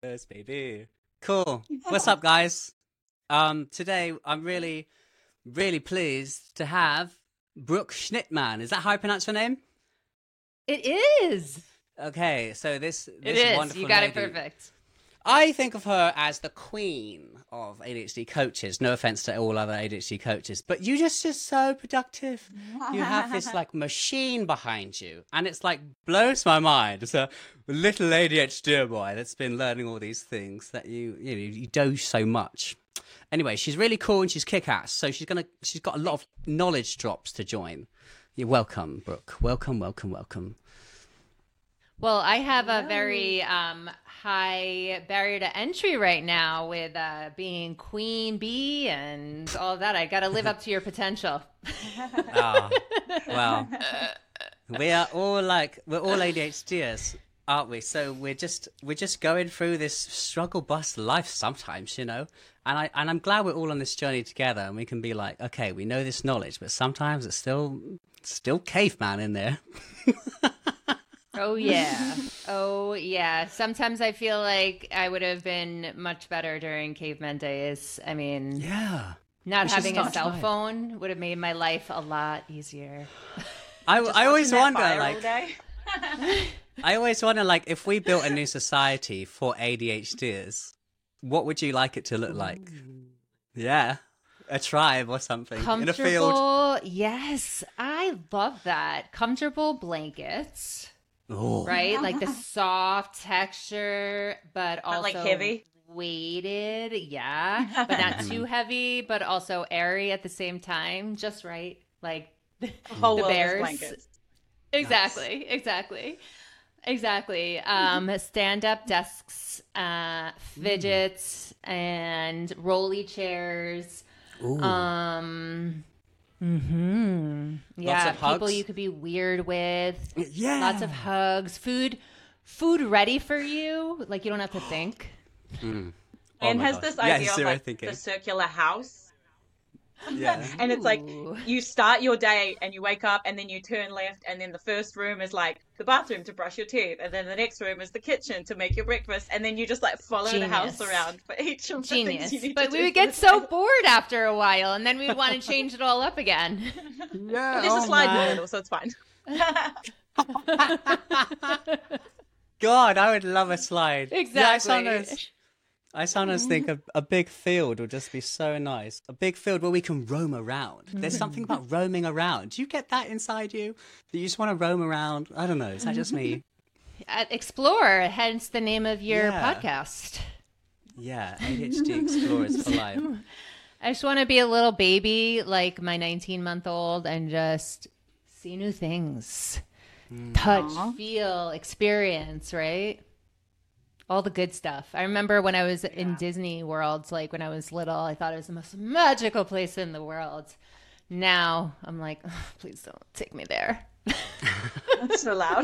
Yes, baby. Cool. What's up, guys? Today I'm really, really pleased to have Brooke Schnittman. Is that how I pronounce her name? It is. Okay, so this It is. wonderful You got it lady, perfect. I think of her as the queen of ADHD coaches. No offense to all other ADHD coaches, but you just so productive. You have this like machine behind you, and it's like blows my mind. It's a little ADHD boy that's been learning all these things that you do so much. Anyway, she's really cool and she's kick-ass. So she's got a lot of knowledge drops to join. You're welcome, Brooke. Welcome, welcome, welcome. Well, I have a very high barrier to entry right now with being queen bee and all that. I got to live up to your potential. Well, we're all ADHDers, aren't we? So we're just going through this struggle bus life sometimes, And I'm glad we're all on this journey together, and we can be like, okay, we know this knowledge, but sometimes it's still caveman in there. Oh, yeah. Oh, yeah. Sometimes I feel like I would have been much better during caveman days. I mean, yeah, not having a cell phone would have made my life a lot easier. I always wonder, like, I always wonder, like, if we built a new society for ADHDers, what would you like it to look like? Yeah. A tribe or something in a field. Yes, I love that. Comfortable blankets. Oh. Right? Like the soft texture, but also like heavy. Weighted. Yeah. But not too heavy, but also airy at the same time. Just right. Like the bears. Blankets. Exactly. Nice. Exactly. Stand-up desks, fidgets, and rolly chairs. Ooh. Yeah, people hugs. you could be weird with. Yeah. Lots of hugs. Food ready for you. Like you don't have to think. And has this idea of like the circular house. Yeah. And it's like you start your day and you wake up and then you turn left and then the first room is like the bathroom to brush your teeth and then the next room is the kitchen to make your breakfast and then you just like follow the house around for each of the things you need But to we do. would get so bored after a while and then we would want to change it all up again. Yeah. But there's a slide in the middle, so it's fine. God, I would love a slide. Exactly. Yeah, I sometimes think a big field would just be so nice. A big field where we can roam around. There's something about roaming around. Do you get that inside you? That you just want to roam around? I don't know. Is that just me? Explore, hence the name of your podcast. Yeah, ADHD Explorers for Life. I just want to be a little baby like my 19-month-old and just see new things. Touch, feel, experience, right? All the good stuff. I remember when I was in Disney World, like when I was little, I thought it was the most magical place in the world. Now I'm like, oh, please don't take me there. That's so loud.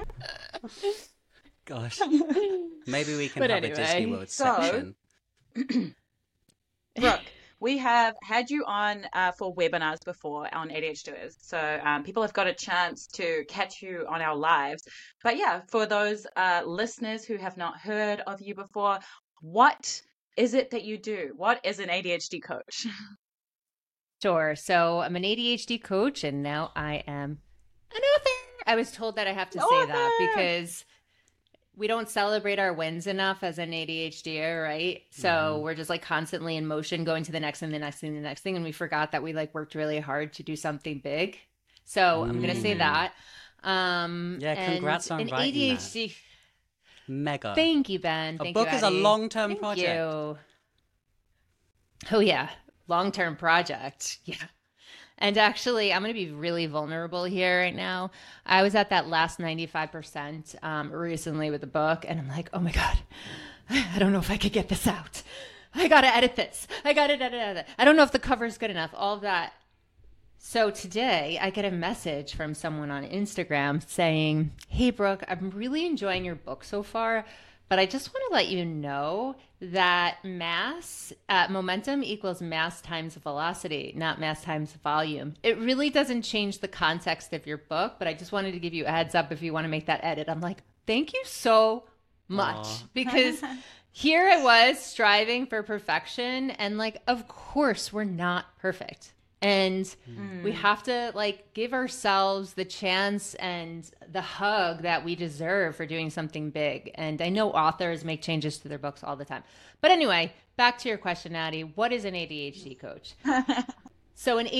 Gosh. Maybe we can have a Disney World section. Brooke, we have had you on for webinars before on ADHDers. So people have got a chance to catch you on our lives. But yeah, for those listeners who have not heard of you before, what is it that you do? What is an ADHD coach? Sure. So I'm an ADHD coach and now I am an author. I was told that I have to say that because we don't celebrate our wins enough as an ADHDer, right? So we're just like constantly in motion, going to the next and the next and the next thing. And we forgot that we like worked really hard to do something big. So I'm going to say that. Congrats on writing ADHD. That. Mega. Thank you, Ben. A book is a long-term project. Thank you. Oh, yeah. Long-term project. Yeah. And actually, I'm going to be really vulnerable here right now. I was at that last 95% recently with the book, and I'm like, oh my God, I don't know if I could get this out. I got to edit this. I got to edit it. I don't know if the cover is good enough. All of that. So today, I get a message from someone on Instagram saying, hey, Brooke, I'm really enjoying your book so far, but I just want to let you know that momentum equals mass times velocity, not mass times volume. It really doesn't change the context of your book, but I just wanted to give you a heads up if you want to make that edit. I'm like, thank you so much. Because here I was striving for perfection, and like, of course we're not perfect. And we have to like give ourselves the chance and the hug that we deserve for doing something big. And I know authors make changes to their books all the time. But anyway, back to your question, Addie. What is an ADHD coach? So an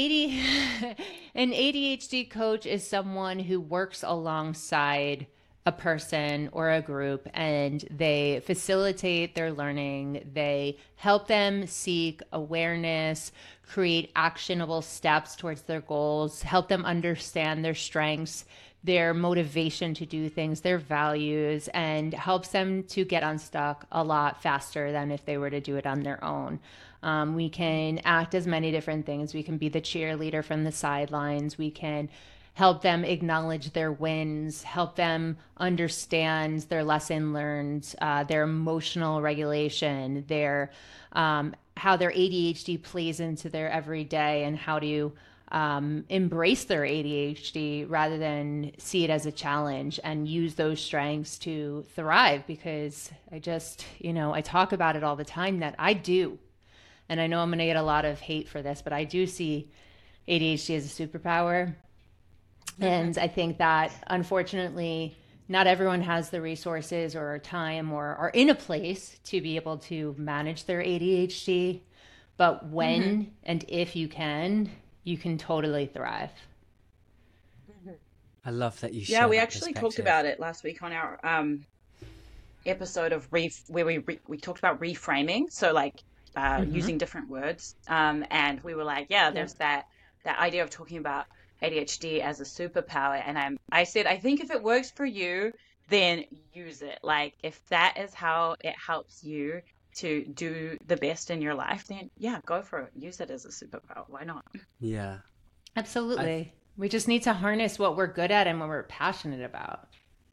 ADHD coach is someone who works alongside a person or a group, and they facilitate their learning. They help them seek awareness, create actionable steps towards their goals, help them understand their strengths, their motivation to do things, their values, and helps them to get unstuck a lot faster than if they were to do it on their own. We can act as many different things. We can be the cheerleader from the sidelines. We can help them acknowledge their wins, help them understand their lesson learned, their emotional regulation, their how their ADHD plays into their everyday, and how to embrace their ADHD rather than see it as a challenge, and use those strengths to thrive. Because I talk about it all the time that I do. And I know I'm going to get a lot of hate for this, but I do see ADHD as a superpower. And I think that, unfortunately, not everyone has the resources or time or are in a place to be able to manage their ADHD. But when and if you can totally thrive. I love that you share Yeah, we that actually talked perspective. about it last week on our episode of where we talked about reframing. So like using different words. And we were like, there's that idea of talking about ADHD as a superpower. And I said, I think if it works for you, then use it. Like if that is how it helps you to do the best in your life, then go for it. Use it as a superpower. Why not? Yeah. Absolutely. We just need to harness what we're good at and what we're passionate about.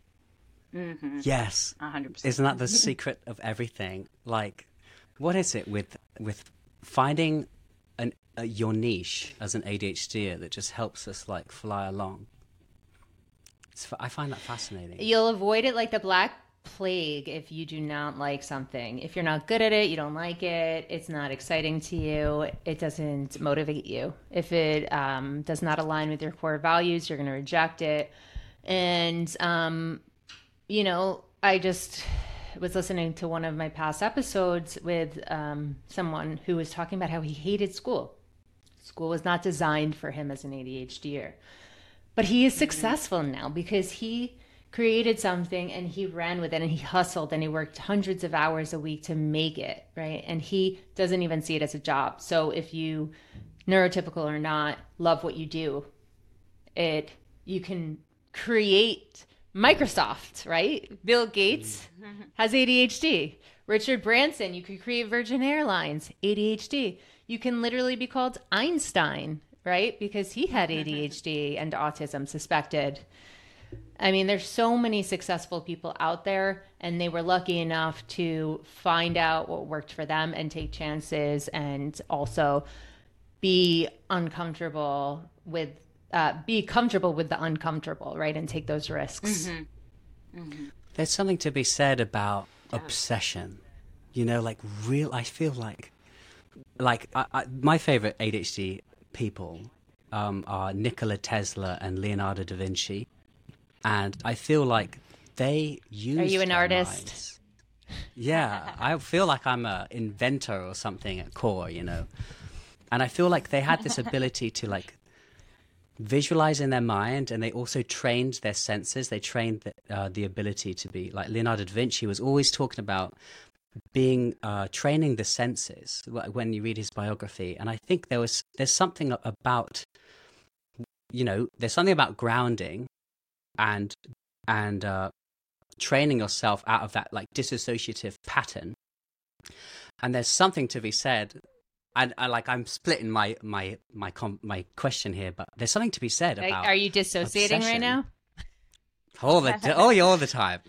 Yes. 100%. Isn't that the secret of everything? Like, what is it with finding your niche as an ADHDer that just helps us like fly along? I find that fascinating. You'll avoid it like the Black Plague if you do not like something. If you're not good at it, you don't like it, it's not exciting to you, it doesn't motivate you. If it does not align with your core values, you're going to reject it. And, I just was listening to one of my past episodes with someone who was talking about how he hated school. School was not designed for him as an ADHDer. But he is successful now because he created something and he ran with it and he hustled and he worked hundreds of hours a week to make it, right? And he doesn't even see it as a job. So if you, neurotypical or not, love what you do, you can create Microsoft, right? Bill Gates has ADHD. Richard Branson, you could create Virgin Airlines, ADHD. You can literally be called Einstein, right? Because he had ADHD and autism suspected. I mean, there's so many successful people out there, and they were lucky enough to find out what worked for them and take chances, and also be comfortable with the uncomfortable, right? And take those risks. There's something to be said about obsession. Like I feel like my favorite ADHD people are Nikola Tesla and Leonardo da Vinci. And I feel like they use. Are you an artist? Minds. Yeah, I feel like I'm an inventor or something at core, And I feel like they had this ability to like visualize in their mind, and they also trained their senses. They trained the ability to be like Leonardo da Vinci was always talking about being training the senses when you read his biography. And I think there's something about there's something about grounding and training yourself out of that like dissociative pattern. And there's something to be said, and I'm splitting my question here, but there's something to be said about. Are you dissociating obsession. right now? All the time.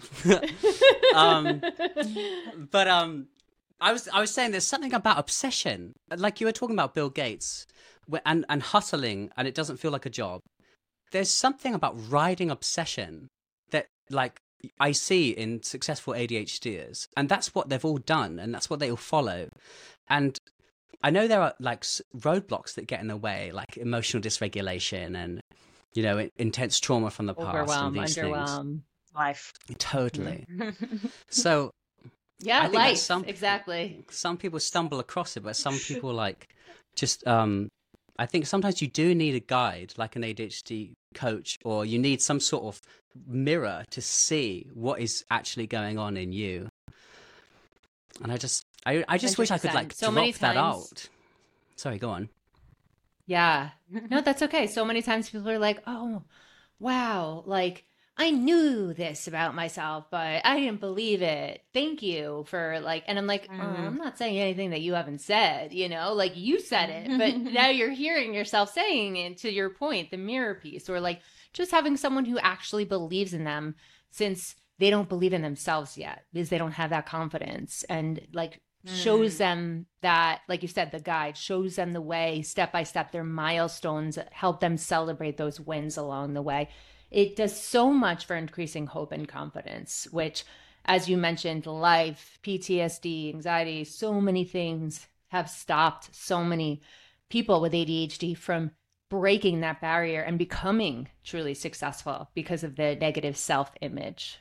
But I was saying there's something about obsession, like you were talking about Bill Gates and hustling, and it doesn't feel like a job. There's something about riding obsession that like I see in successful ADHDers, and that's what they've all done, and that's what they all follow. And I know there are like roadblocks that get in the way, like emotional dysregulation and, you know, intense trauma from the past and these things. Life. Totally. So yeah, I think life. Exactly. Some people stumble across it, but some people like just I think sometimes you do need a guide, like an ADHD coach, or you need some sort of mirror to see what is actually going on in you. And I just wish I could like so drop that out. Sorry, go on. Yeah. No, that's okay. So many times people are like, oh, wow, like I knew this about myself, but I didn't believe it. Thank you for like, and I'm like, oh, I'm not saying anything that you haven't said, you know, like you said it, but now you're hearing yourself saying it. To your point, the mirror piece, or like just having someone who actually believes in them, since they don't believe in themselves yet because they don't have that confidence, and like shows them that, like you said, the guide shows them the way step by step, their milestones, help them celebrate those wins along the way. It does so much for increasing hope and confidence, which, as you mentioned, life, PTSD, anxiety, so many things have stopped so many people with ADHD from breaking that barrier and becoming truly successful because of the negative self-image.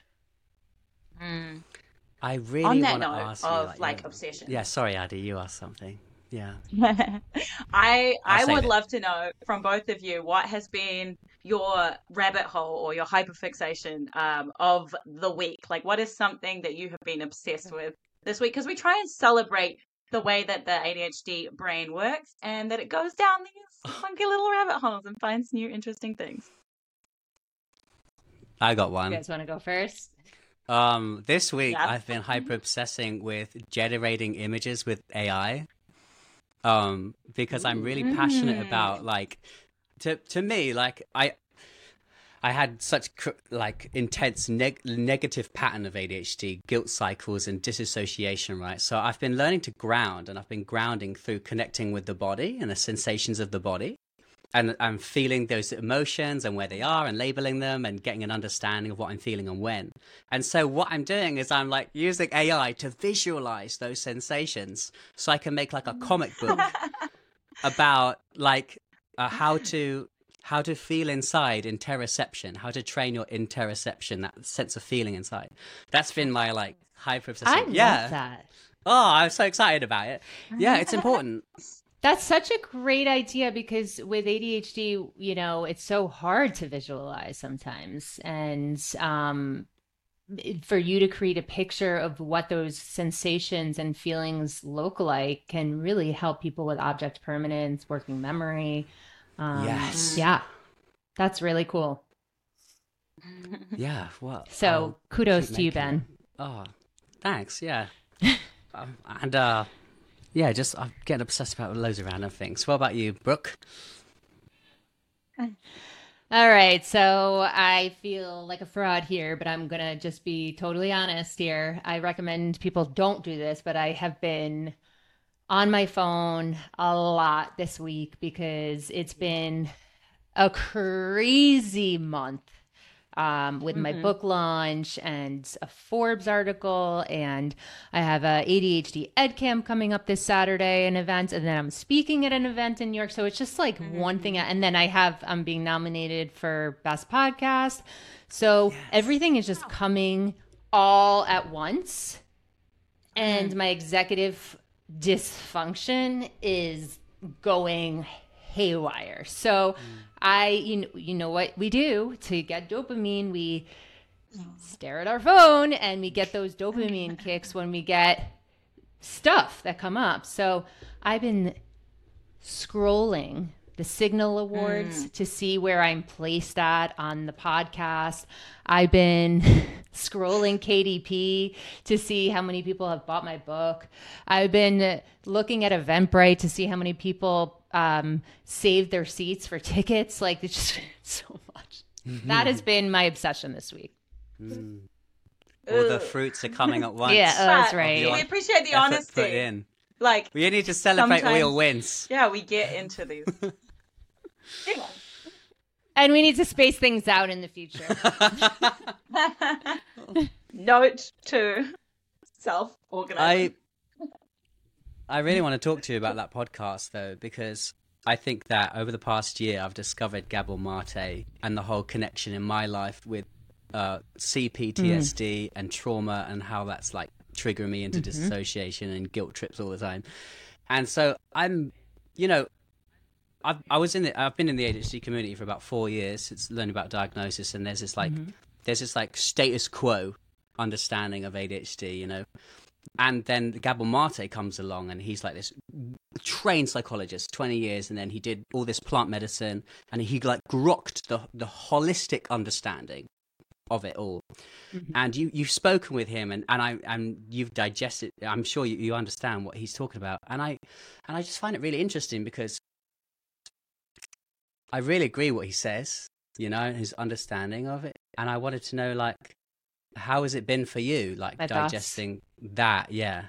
I really want to ask of you, like obsession. Yeah, sorry, Addy, you asked something. Yeah. I would love to know from both of you what has been your rabbit hole or your hyperfixation of the week. Like, what is something that you have been obsessed with this week? Because we try and celebrate the way that the ADHD brain works, and that it goes down these funky little rabbit holes and finds new interesting things. I got one. You guys want to go first? This week I've been hyper obsessing with generating images with AI. Because I'm really passionate about, like, to me, like I had such like intense negative pattern of ADHD, guilt cycles and disassociation, right? So I've been learning to ground, and I've been grounding through connecting with the body and the sensations of the body. And I'm feeling those emotions and where they are and labeling them and getting an understanding of what I'm feeling and when. And so what I'm doing is I'm like using AI to visualize those sensations so I can make like a comic book about like how to feel inside interoception, how to train your interoception, that sense of feeling inside. That's been my like hyper obsession. I love that. Oh, I'm so excited about it. Yeah, it's important. That's such a great idea, because with ADHD, you know, it's so hard to visualize sometimes. And for you to create a picture of what those sensations and feelings look like can really help people with object permanence, working memory. Yes. Yeah, that's really cool. Yeah. Well, so kudos to you, Ben. Oh, thanks. Yeah. And yeah, just I'm getting obsessed about loads of random things. What about you, Brooke? All right, so I feel like a fraud here, but I'm going to just be totally honest here. I recommend people don't do this, but I have been on my phone a lot this week because it's been a crazy month. With my book launch and a Forbes article, and I have a ADHD Ed Camp coming up this Saturday, an event, and then I'm speaking at an event in New York. So it's just like one thing, and then I'm being nominated for Best Podcast. So everything is just coming all at once, and my executive dysfunction is going haywire. So you know what we do to get dopamine? We stare at our phone and we get those dopamine kicks when we get stuff that come up. So I've been scrolling the Signal Awards to see where I'm placed at on the podcast. I've been scrolling KDP to see how many people have bought my book. I've been looking at Eventbrite to see how many people saved their seats for tickets. Like, it's just so much. That has been my obsession this week. All the fruits are coming at once. Yeah, that's right. We appreciate the honesty. Put in. Like, we need to celebrate all your wins. Yeah, we get into these. And we need to space things out in the future. Note to self-organizing. I really want to talk to you about that podcast, though, because I think that over the past year, I've discovered Gabor Mate and the whole connection in my life with CPTSD and trauma, and how that's like triggering me into disassociation and guilt trips all the time. And so I'm, you know, I've been in the ADHD community for about 4 years since learning about diagnosis, and there's this like status quo understanding of ADHD, you know. And then Gabor Mate comes along, and he's like this trained psychologist, 20 years, and then he did all this plant medicine, and he like grokked the holistic understanding of it all. And you've spoken with him, and you've digested. I'm sure you understand what he's talking about, and I just find it really interesting because I really agree what he says, you know, his understanding of it, and I wanted to know, like, how has it been for you, like, My digesting thoughts. that? Yeah,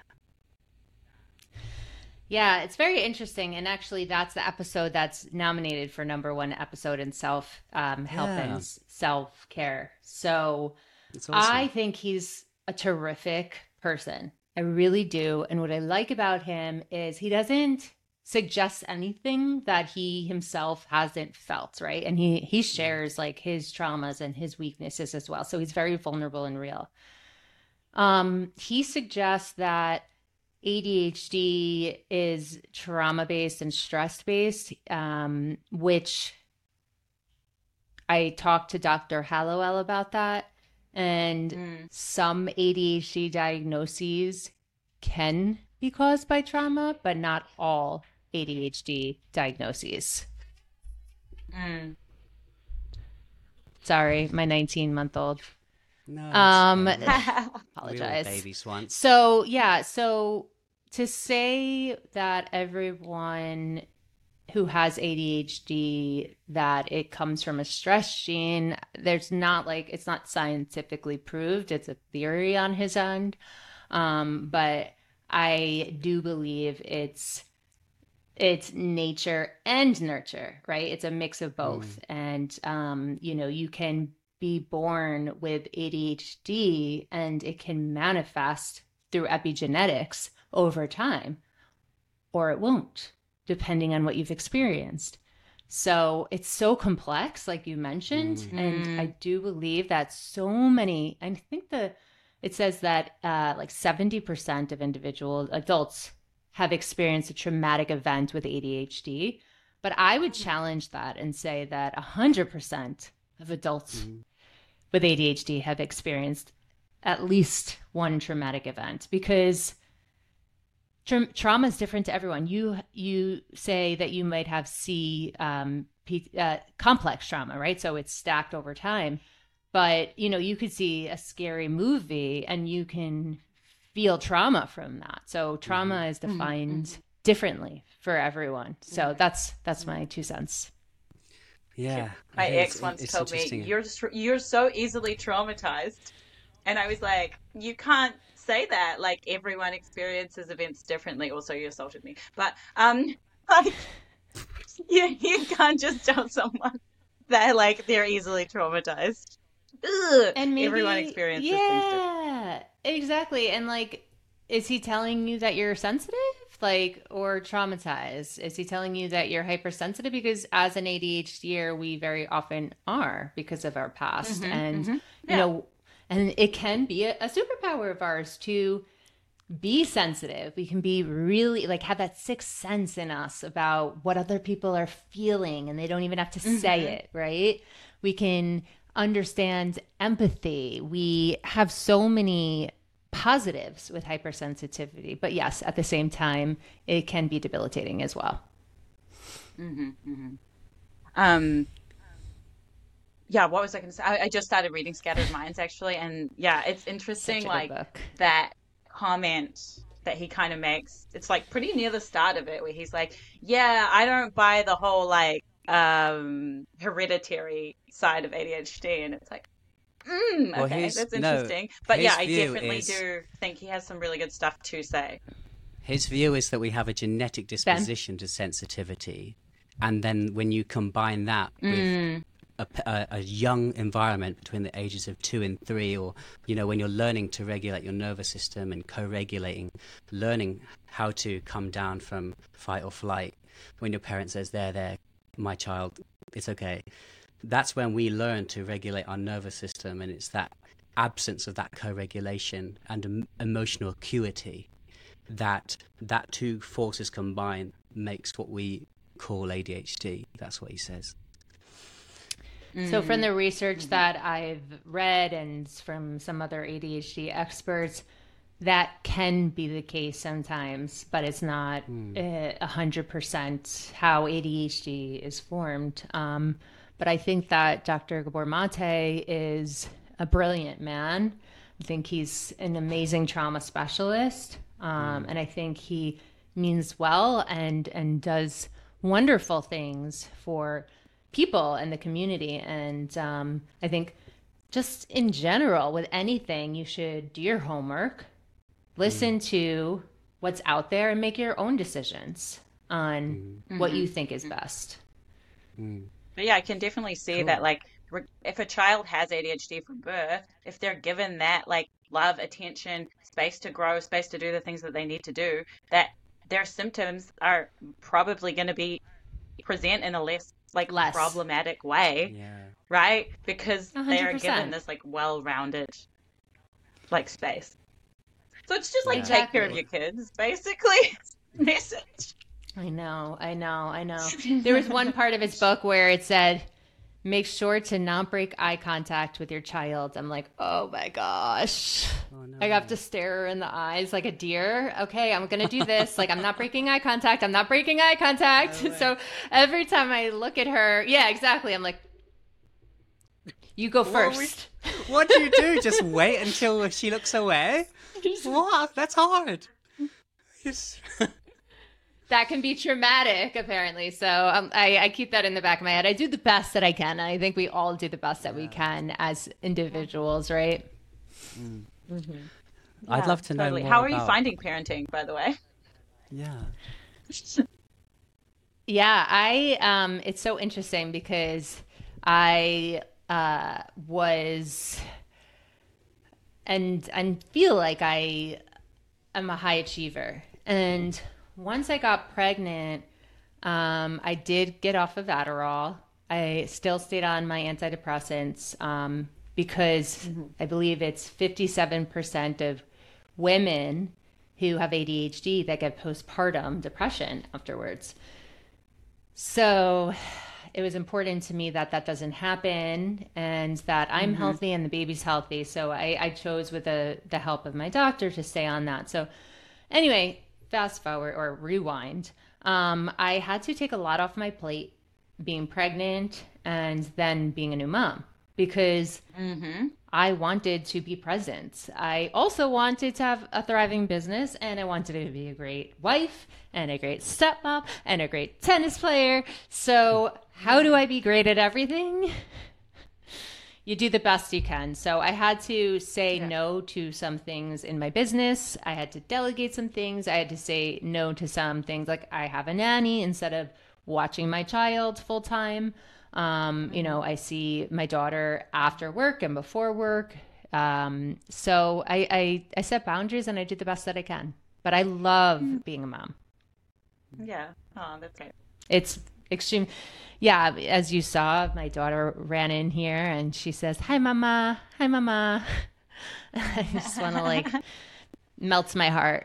it's very interesting, and actually, that's the episode that's nominated for #1 episode in health and self-care. So it's awesome. I think he's a terrific person. I really do. And what I like about him is he doesn't suggest anything that he himself hasn't felt, right? And he shares like his traumas and his weaknesses as well. So he's very vulnerable and real. He suggests that ADHD is trauma-based and stress-based, which I talked to Dr. Hallowell about that. And some ADHD diagnoses can be caused by trauma, but not all ADHD diagnoses. Sorry, my 19-month-old. No, Apologize. Babies once. So to say that everyone who has ADHD, that it comes from a stress gene, it's not scientifically proved. It's a theory on his end. But I do believe it's nature and nurture, right? It's a mix of both. And, you can be born with ADHD and it can manifest through epigenetics over time, or it won't, depending on what you've experienced. So it's so complex, like you mentioned. And I do believe that so many, I think it says that like 70% of adults have experienced a traumatic event with ADHD. But I would challenge that and say that 100% of adults with ADHD have experienced at least one traumatic event, because trauma is different to everyone. You say that you might have complex trauma, right? So it's stacked over time. But, you could see a scary movie and you can feel trauma from that. So trauma is defined differently for everyone. So that's my 2 cents. Yeah. My ex once told me, you're so easily traumatized. And I was like, you can't say that. Like, everyone experiences events differently. Also, you assaulted me. But like, you can't just tell someone that like they're easily traumatized. Ugh. And maybe everyone experiences things differently. Yeah, exactly. And like, is he telling you that you're sensitive, like, or traumatized? Is he telling you that you're hypersensitive? Because as an ADHDer, we very often are, because of our past. And and it can be a superpower of ours to be sensitive. We can be really like have that sixth sense in us about what other people are feeling, and they don't even have to say it, right? We can understand empathy. We have so many positives with hypersensitivity, but yes, at the same time, it can be debilitating as well. Yeah, what was I going to say? I just started reading Scattered Minds, actually, and yeah, it's interesting, like book. That comment that he kind of makes. It's like pretty near the start of it, where he's like, "Yeah, I don't buy the whole like hereditary side of ADHD," and it's like, okay, that's interesting. But yeah, I definitely do think he has some really good stuff to say. His view is that we have a genetic disposition to sensitivity, and then when you combine that with a young environment between the ages of 2 and 3, or when you're learning to regulate your nervous system and co-regulating, learning how to come down from fight or flight when your parent says there, my child, it's okay. That's when we learn to regulate our nervous system, and it's that absence of that co-regulation and emotional acuity that two forces combined makes what we call ADHD. That's what he says. So from the research that I've read and from some other ADHD experts, that can be the case sometimes, but it's not 100% how ADHD is formed. But I think that Dr. Gabor Mate is a brilliant man. I think he's an amazing trauma specialist. And I think he means well and does wonderful things for people and the community. And I think just in general, with anything, you should do your homework, listen to what's out there, and make your own decisions on what you think is best. But yeah, I can definitely see that, like, if a child has ADHD from birth, if they're given that, like, love, attention, space to grow, space to do the things that they need to do, that their symptoms are probably going to be present in a less problematic way, right? Because they are 100%. given this, like, well-rounded, like, space. So it's just, like, Exactly. take care of your kids, basically. Message. I know. There was one part of his book where it said, make sure to not break eye contact with your child. I'm like, oh my gosh. Oh, no. I have to stare her in the eyes like a deer. Okay, I'm going to do this. Like, I'm not breaking eye contact. No So every time I look at her, yeah, exactly. I'm like, you go first. What do you do? Just wait until she looks away? What? That's hard. Yes. That can be traumatic, apparently. So I keep that in the back of my head. I do the best that I can. I think we all do the best that we can as individuals, right? I'd love to know more How are you about... finding parenting, by the way? Yeah. Yeah, it's so interesting because I was and feel like I am a high achiever. And once I got pregnant, I did get off of Adderall. I still stayed on my antidepressants because I believe it's 57% of women who have ADHD that get postpartum depression afterwards. So it was important to me that that doesn't happen and that I'm healthy and the baby's healthy. So I chose with the help of my doctor to stay on that. So anyway, fast forward or rewind. I had to take a lot off my plate being pregnant and then being a new mom because I wanted to be present. I also wanted to have a thriving business, and I wanted to be a great wife and a great stepmom and a great tennis player. So how do I be great at everything? You do the best you can. So I had to say no to some things in my business. I had to delegate some things. I had to say no to some things, like I have a nanny instead of watching my child full time. I see my daughter after work and before work. So I set boundaries and I do the best that I can. But I love being a mom. Yeah. Oh, that's great. It's extreme. Yeah, as you saw, my daughter ran in here and she says, "Hi, Mama. Hi, Mama." I just want to melts my heart.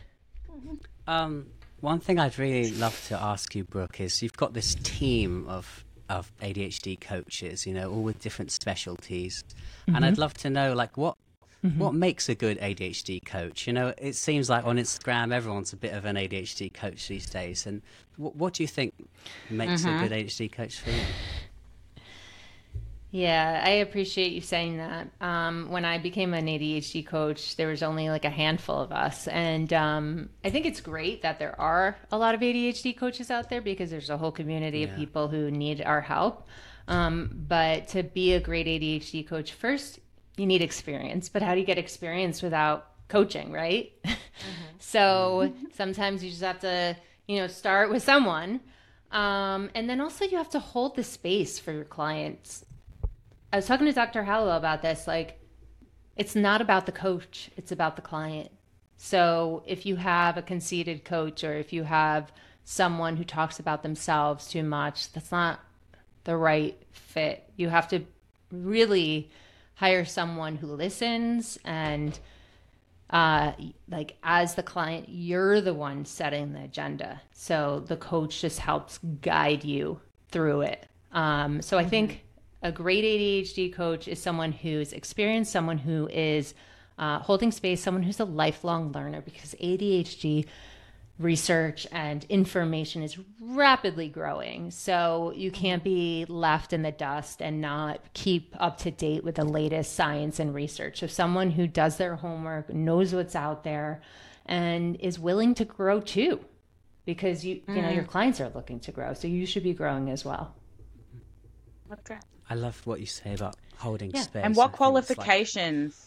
One thing I'd really love to ask you, Brooke, is you've got this team of ADHD coaches, all with different specialties. And I'd love to know, what makes a good ADHD coach? It seems like on Instagram, everyone's a bit of an ADHD coach these days. And what do you think makes a good ADHD coach for you? Yeah, I appreciate you saying that. When I became an ADHD coach, there was only a handful of us. And I think it's great that there are a lot of ADHD coaches out there because there's a whole community of people who need our help. But to be a great ADHD coach, first, you need experience. But how do you get experience without coaching, right? So sometimes you just have to, start with someone. And then also you have to hold the space for your clients. I was talking to Dr. Halliwell about this. Like, it's not about the coach, it's about the client. So if you have a conceited coach, or if you have someone who talks about themselves too much, that's not the right fit. You have to really hire someone who listens, and like, as the client, you're the one setting the agenda. So the coach just helps guide you through it. So I think a great ADHD coach is someone who's experienced, someone who is holding space, someone who's a lifelong learner, because ADHD research and information is rapidly growing. So you can't be left in the dust and not keep up to date with the latest science and research. So someone who does their homework, knows what's out there, and is willing to grow too, because you know, your clients are looking to grow. So you should be growing as well. Okay. I love what you say about holding space. And what qualifications?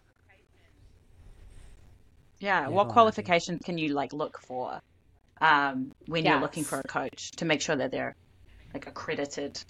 Yeah, what qualifications can you like look for when you're looking for a coach to make sure that they're like accredited?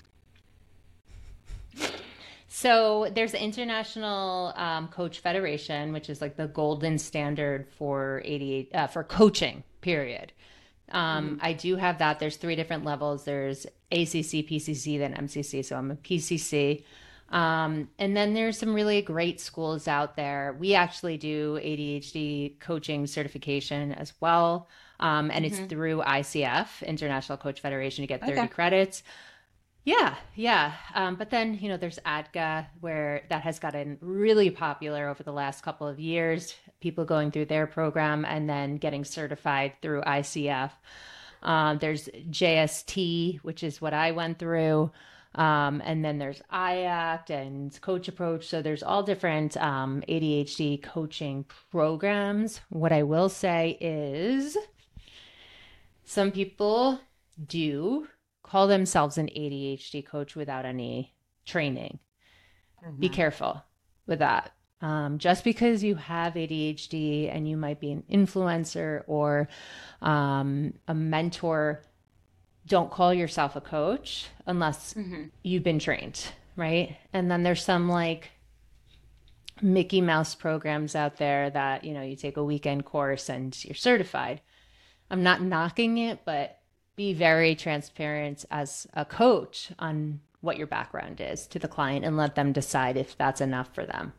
So there's the International Coach Federation, which is like the golden standard for for coaching, period. I do have that. There's 3 different levels. There's ACC, PCC, then MCC. So I'm a PCC. And then there's some really great schools out there. We actually do ADHD coaching certification as well. And it's through ICF, International Coach Federation. You get 30 credits. Yeah. But then, you know, there's ADGA, where that has gotten really popular over the last couple of years, people going through their program and then getting certified through ICF. There's JST, which is what I went through. And then there's IACT and Coach Approach. So there's all different ADHD coaching programs. What I will say is some people do call themselves an ADHD coach without any training. Be careful with that. Just because you have ADHD and you might be an influencer or a mentor, don't call yourself a coach unless you've been trained, right? And then there's some like Mickey Mouse programs out there that, you know, you take a weekend course and you're certified. I'm not knocking it, but be very transparent as a coach on what your background is to the client and let them decide if that's enough for them.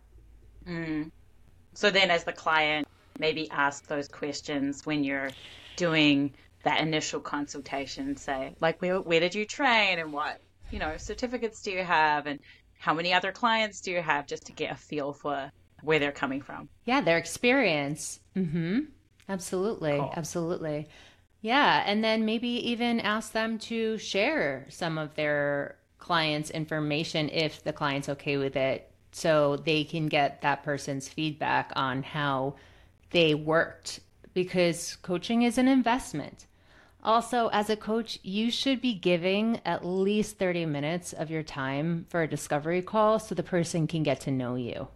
So then as the client, maybe ask those questions when you're doing that initial consultation, say, like, where did you train, and what, you know, certificates do you have, and how many other clients do you have, just to get a feel for where they're coming from. Yeah, their experience. Absolutely. Cool. Absolutely. Yeah. And then maybe even ask them to share some of their clients' information if the client's okay with it, so they can get that person's feedback on how they worked, because coaching is an investment. Also, as a coach, you should be giving at least 30 minutes of your time for a discovery call so the person can get to know you.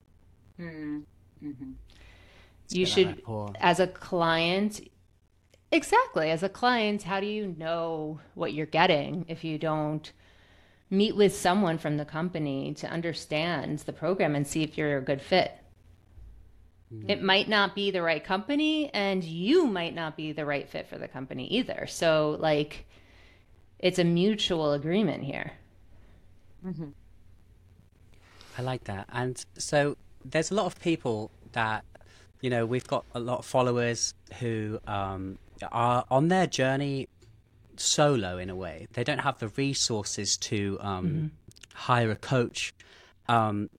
You should, as a client, exactly, as a client, how do you know what you're getting if you don't meet with someone from the company to understand the program and see if you're a good fit? It might not be the right company, and you might not be the right fit for the company either. So, like, it's a mutual agreement here. I like that. And so there's a lot of people that, you know, we've got a lot of followers who are on their journey solo in a way. They don't have the resources to hire a coach. And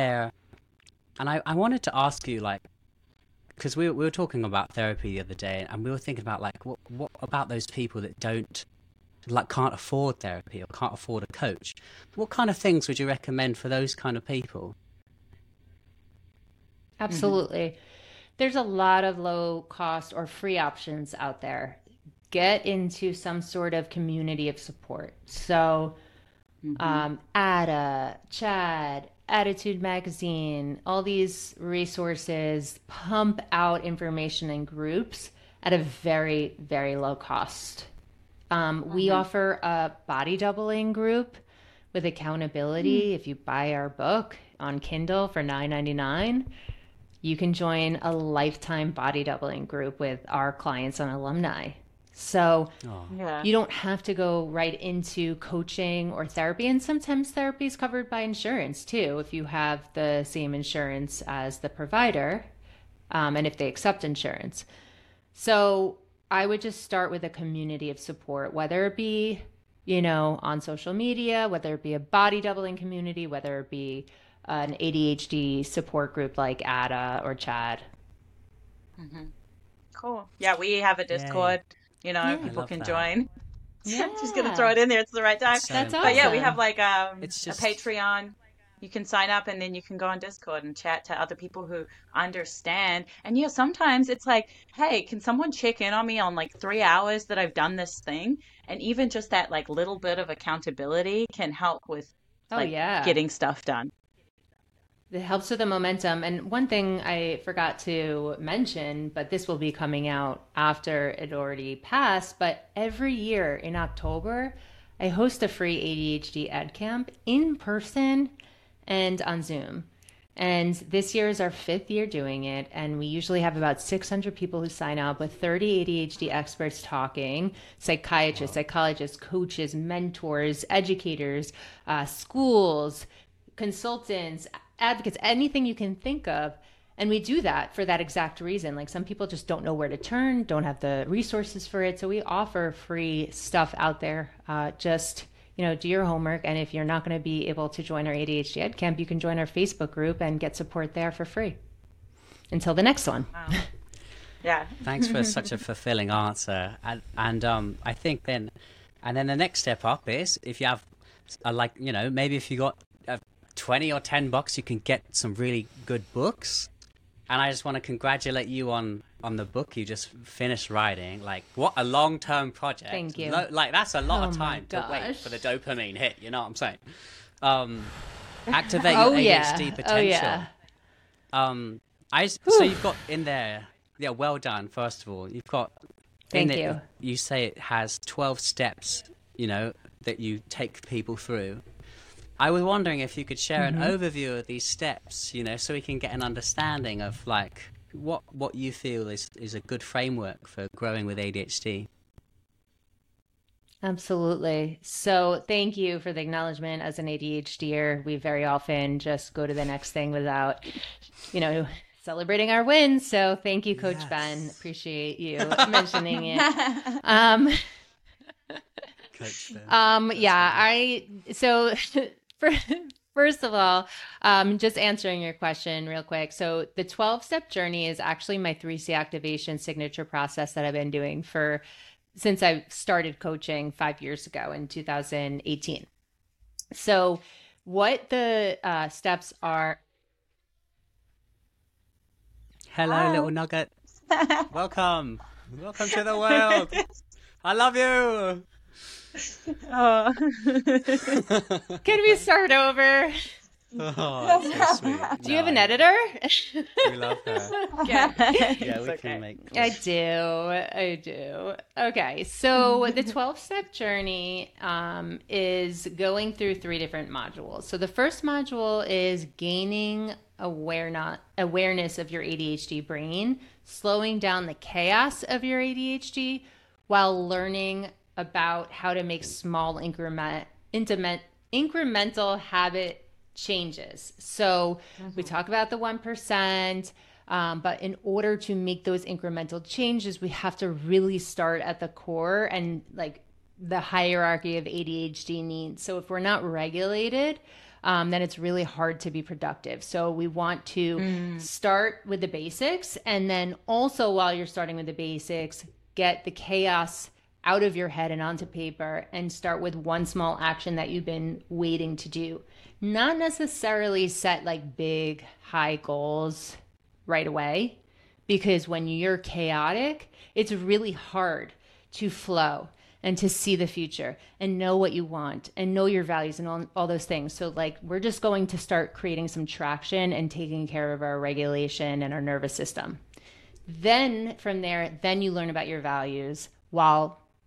I wanted to ask you, like, because we were talking about therapy the other day, and we were thinking about, like, what about those people that can't afford therapy or can't afford a coach? What kind of things would you recommend for those kind of people? Absolutely. There's a lot of low cost or free options out there. Get into some sort of community of support. So ADA, CHAD, Attitude Magazine, all these resources pump out information in groups at a very, very low cost. We offer a body doubling group with accountability. If you buy our book on Kindle for $9.99, you can join a lifetime body doubling group with our clients and alumni. So you don't have to go right into coaching or therapy. And sometimes therapy is covered by insurance too, if you have the same insurance as the provider, and if they accept insurance. So I would just start with a community of support, whether it be, on social media, whether it be a body doubling community, whether it be an ADHD support group like Ada or Chad. Mm-hmm. Cool. Yeah, we have a Discord. People can join. Yeah. Just gonna throw it in there. It's the right time. That's awesome. But yeah, we have like a just... Patreon. You can sign up and then you can go on Discord and chat to other people who understand. And yeah, sometimes it's like, hey, can someone check in on me on like 3 hours that I've done this thing? And even just that like little bit of accountability can help with getting stuff done. It helps with the momentum. And one thing I forgot to mention, but this will be coming out after it already passed, but every year in October, I host a free ADHD Ed Camp in person and on Zoom. And this year is our 5th year doing it. And we usually have about 600 people who sign up with 30 ADHD experts talking, psychiatrists, psychologists, coaches, mentors, educators, schools, consultants, advocates, anything you can think of. And we do that for that exact reason. Like some people just don't know where to turn, don't have the resources for it. So we offer free stuff out there. Just, do your homework. And if you're not going to be able to join our ADHD Ed Camp, you can join our Facebook group and get support there for free. Until the next one. Wow. Yeah. Thanks for such a fulfilling answer. And I think then the next step up is if you have maybe if you got 20 or $10, you can get some really good books. And I just want to congratulate you on the book you just finished writing. Like, what a long-term project. Thank you. That's a lot of time to wait for the dopamine hit. You know what I'm saying? Activate your ADHD potential. So you've got in there. Yeah, well done. First of all, you've got. Thank you. You say it has 12 steps. That you take people through. I was wondering if you could share an overview of these steps, so we can get an understanding of like what you feel is a good framework for growing with ADHD. Absolutely. So thank you for the acknowledgement. As an ADHDer, we very often just go to the next thing without, celebrating our wins. So thank you, Coach Ben. Appreciate you mentioning it. Coach Ben. First of all, just answering your question real quick. So the 12-step journey is actually my 3C activation signature process that I've been doing since I started coaching 5 years ago in 2018. So what the steps are. Hello, little nugget. Welcome to the world. I love you. Oh. Can we start over? Oh, that's so sweet. Do you have an editor? We love her. Yeah, we can make. I do. Okay, so the 12-step journey is going through 3 different modules. So the first module is gaining awareness of your ADHD brain, slowing down the chaos of your ADHD while learning about how to make small incremental habit changes. So we talk about the 1%, but in order to make those incremental changes, we have to really start at the core and like the hierarchy of ADHD needs. So if we're not regulated, then it's really hard to be productive. So we want to start with the basics. And then also while you're starting with the basics, get the chaos out of your head and onto paper and start with one small action that you've been waiting to do. Not necessarily set like big, high goals right away, because when you're chaotic, it's really hard to flow and to see the future and know what you want and know your values and all those things. So like, we're just going to start creating some traction and taking care of our regulation and our nervous system. Then from there, then you learn about your values while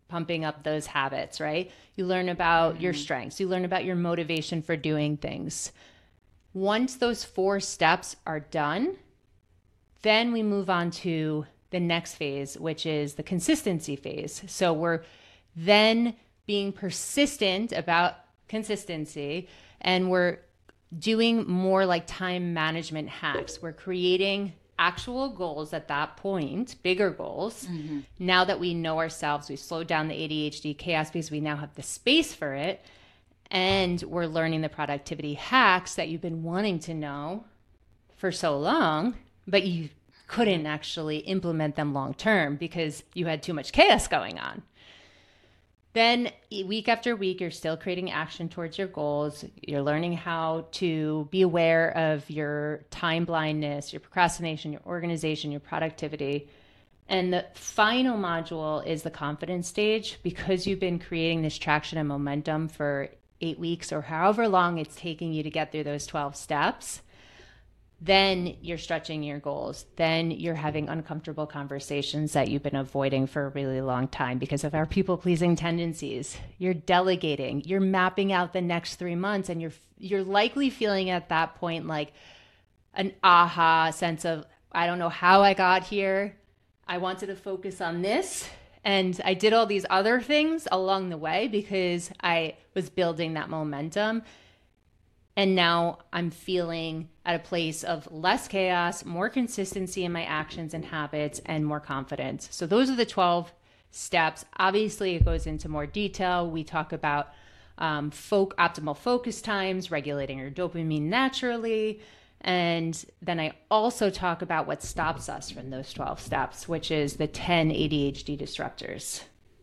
pumping up those habits, right? You learn about your strengths. You learn about your motivation for doing things. Once those 4 steps are done, then we move on to the next phase, which is the consistency phase. So we're then being persistent about consistency, and we're doing more like time management hacks. We're creating actual goals at that point, bigger goals. Now that we know ourselves, we've slowed down the ADHD chaos because we now have the space for it. And we're learning the productivity hacks that you've been wanting to know for so long, but you couldn't actually implement them long term because you had too much chaos going on. Then week after week, you're still creating action towards your goals. You're learning how to be aware of your time blindness, your procrastination, your organization, your productivity. And the final module is the confidence stage. Because you've been creating this traction and momentum for 8 weeks or however long it's taking you to get through those 12 steps, then you're stretching your goals. Then you're having uncomfortable conversations that you've been avoiding for a really long time because of our people-pleasing tendencies. You're delegating. You're mapping out the next 3 months, and you're likely feeling at that point like an aha sense of, I don't know how I got here. I wanted to focus on this, and I did all these other things along the way because I was building that momentum. And now I'm feeling at a place of less chaos, more consistency in my actions and habits, and more confidence. So those are the 12 steps. Obviously, it goes into more detail. We talk about optimal focus times, regulating your dopamine naturally. And then I also talk about what stops us from those 12 steps, which is the 10 ADHD disruptors.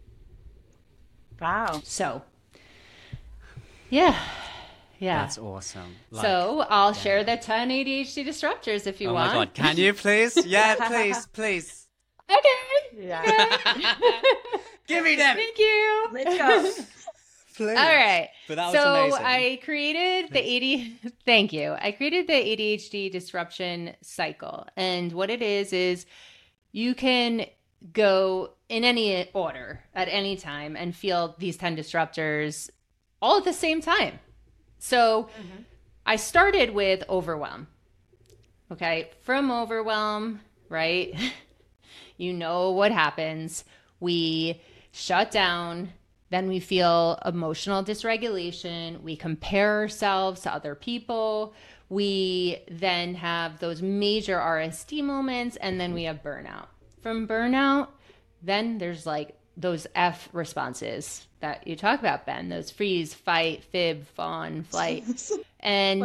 Wow. So, yeah. Yeah. That's awesome. So I'll share the 10 ADHD disruptors if you want. Oh my God. Can you please? Yeah, please, please. Okay. Yeah. Give me them. Thank you. Let's go. Please. All right. But that was so amazing. I created thank you. I created the ADHD disruption cycle. And what it is you can go in any order at any time and feel these 10 disruptors all at the same time. So I started with overwhelm. Okay. From overwhelm, right? You know what happens. We shut down. Then we feel emotional dysregulation. We compare ourselves to other people. We then have those major RSD moments, and then we have burnout. From burnout, then there's like those F responses that you talk about, Ben, those freeze, fight, fib, fawn, flight. And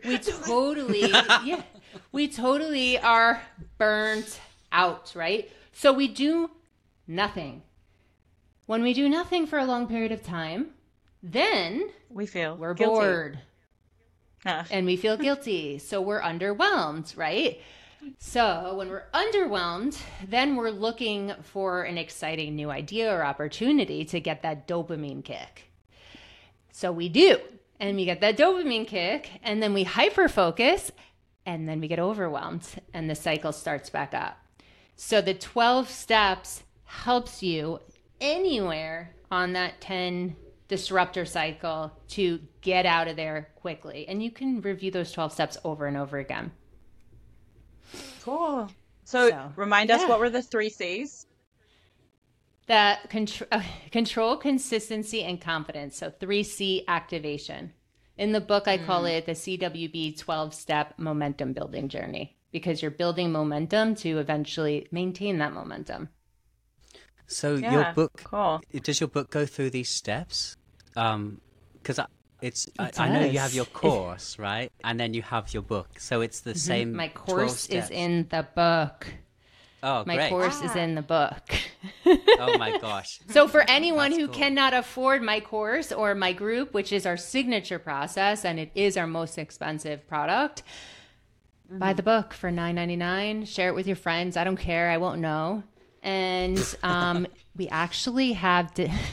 we totally are burnt out, right? So we do nothing. When we do nothing for a long period of time, then we're guilty. bored and we feel guilty. So we're underwhelmed, right? So when we're underwhelmed, then we're looking for an exciting new idea or opportunity to get that dopamine kick. So we do, and we get that dopamine kick, and then we hyper-focus, and then we get overwhelmed, and the cycle starts back up. So the 12 steps helps you anywhere on that 10 disruptor cycle to get out of there quickly. And you can review those 12 steps over and over again. Cool. So remind us, what were the 3 C's? That control, consistency, and confidence. So 3C activation. In the book, I call it the CWB 12-step momentum building journey, because you're building momentum to eventually maintain that momentum. So your book, does your book go through these steps? Because I know you have your course, right? And then you have your book. So it's the same. My course is in the book. Oh, great. My course is in the book. Oh my gosh. So for anyone who cannot afford my course or my group, which is our signature process, and it is our most expensive product, buy the book for $9.99. Share it with your friends. I don't care. I won't know. And we actually have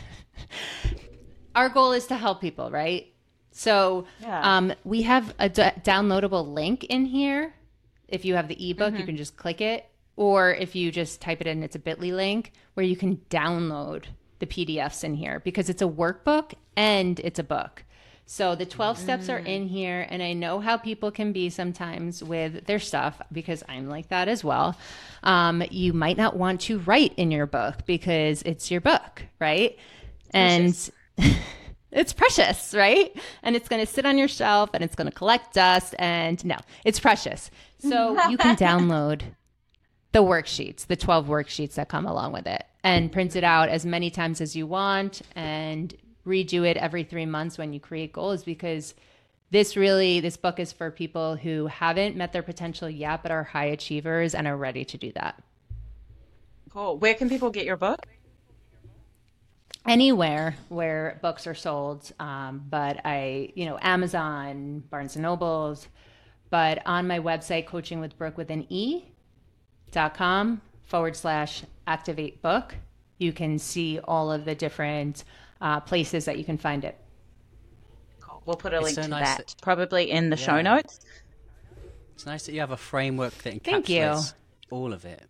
our goal is to help people, right? So we have a downloadable link in here. If you have the ebook, you can just click it. Or if you just type it in, it's a bit.ly link where you can download the the PDFs in here because it's a workbook and it's a book. So the 12 steps are in here, and I know how people can be sometimes with their stuff because I'm like that as well. You might not want to write in your book because it's your book, right? Precious. And it's precious, right? And it's going to sit on your shelf and it's going to collect dust, and no, it's precious. So you can download the worksheets, the 12 worksheets that come along with it, and print it out as many times as you want and redo it every 3 months when you create goals, because this book is for people who haven't met their potential yet but are high achievers and are ready to do that. Cool. Where can people get your book? Anywhere where books are sold, but Amazon, Barnes and Nobles, but on my website, coachingwithbrooke.com/activate book, you can see all of the different places that you can find it. Cool. We'll put a link to nice that probably in the show notes. It's nice that you have a framework that Thank you. encapsulates all of it,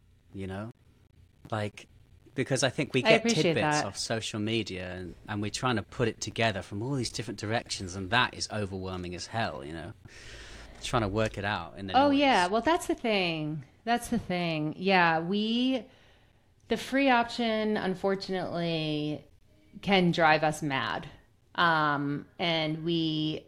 because I think we get tidbits that. off social media and we're trying to put it together from all these different directions, and that is overwhelming as hell, trying to work it out in the noise. Yeah, well, that's the thing. Yeah, the free option, unfortunately, can drive us mad. And we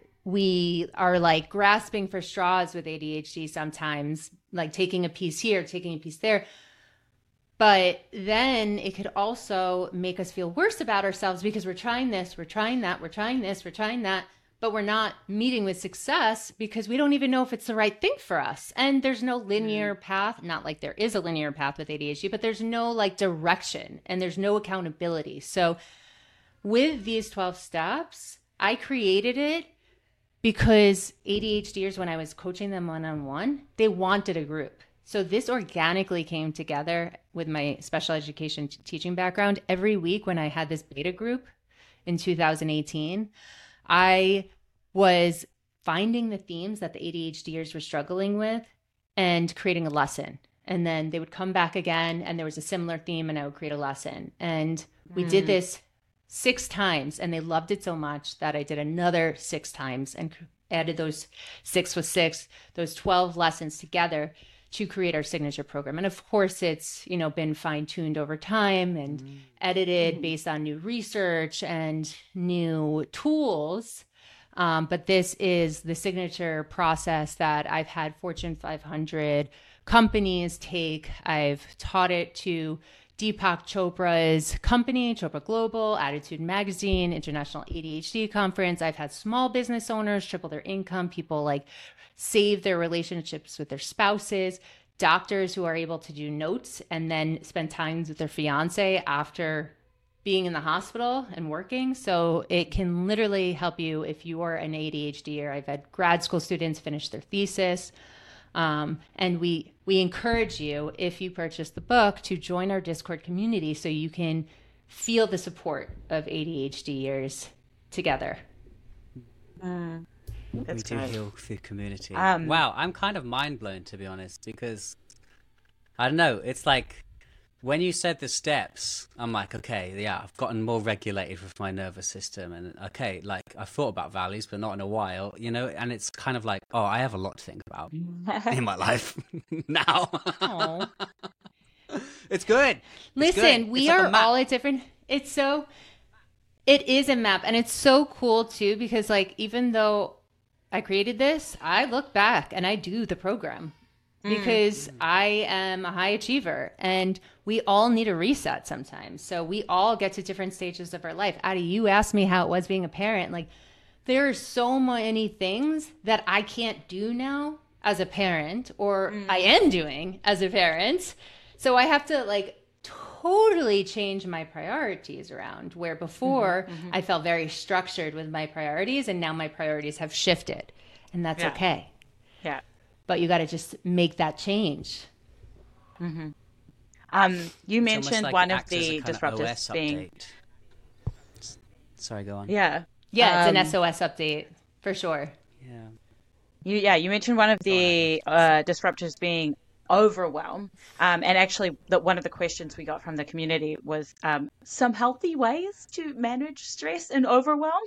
are like grasping for straws with ADHD sometimes, like taking a piece here, taking a piece there. But then it could also make us feel worse about ourselves because we're trying this, we're trying that, we're trying this, we're trying that, but we're not meeting with success because we don't even know if it's the right thing for us. And there's no linear path, not like there is a linear path with ADHD, but there's no like direction and there's no accountability. So with these 12 steps, I created it because ADHDers, when I was coaching them one-on-one, they wanted a group. So this organically came together with my special education teaching background. Every week when I had this beta group in 2018, I was finding the themes that the ADHDers were struggling with and creating a lesson. And then they would come back again and there was a similar theme and I would create a lesson. And we did this 6 times and they loved it so much that I did another 6 times and added those 6 with 6, those 12 lessons together to create our signature program. And of course, it's, been fine-tuned over time and edited based on new research and new tools. But this is the signature process that I've had Fortune 500 companies take. I've taught it to Deepak Chopra's company, Chopra Global, Attitude Magazine, International ADHD Conference. I've had small business owners triple their income, people like save their relationships with their spouses, doctors who are able to do notes and then spend time with their fiance after being in the hospital and working. So it can literally help you if you are an ADHDer. I've had grad school students finish their thesis. And we encourage you, if you purchase the book, to join our Discord community so you can feel the support of ADHDers together. That's we do great. heal through community. Wow, I'm kind of mind blown, to be honest, because I don't know. It's like when you said the steps, I'm like, okay, yeah, I've gotten more regulated with my nervous system, and okay, like I've thought about values, but not in a while, and it's kind of like, oh, I have a lot to think about in my life now. It's good. Listen, we are all at different. It is a map, and it's so cool too because like even though I created this, I look back and I do the program because I am a high achiever and we all need a reset sometimes. So we all get to different stages of our life. Addie, you asked me how it was being a parent. Like there are so many things that I can't do now as a parent or I am doing as a parent. So I have to like totally change my priorities around where before I felt very structured with my priorities and now my priorities have shifted and that's okay. Yeah. But you got to just make that change. You mentioned like one it of acts as a the kind of disruptors OS being update. Sorry, go on. Yeah, it's an SOS update for sure. Yeah. You mentioned one of the disruptors being overwhelm. And actually, one of the questions we got from the community was some healthy ways to manage stress and overwhelm.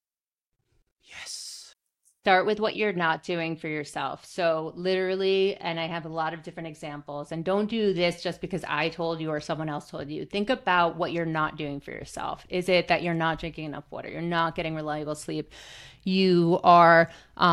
Yes. Start with what you're not doing for yourself. So literally, and I have a lot of different examples, and don't do this just because I told you or someone else told you. Think about what you're not doing for yourself. Is it that you're not drinking enough water? You're not getting reliable sleep? You are,